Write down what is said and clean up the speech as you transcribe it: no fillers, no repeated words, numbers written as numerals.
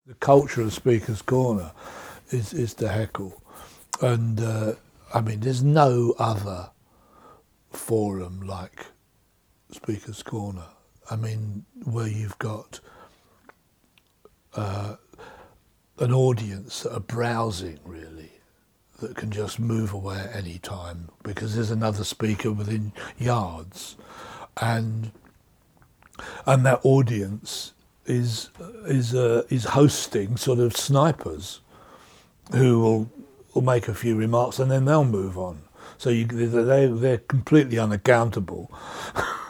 The culture of Speaker's Corner is to heckle. And, I mean, there's no other forum like Speaker's Corner. I mean, where you've got an audience that are browsing, really, that can just move away at any time because there's another speaker within yards. And that audience is hosting sort of snipers who will make a few remarks and then they'll move on. So they're completely unaccountable.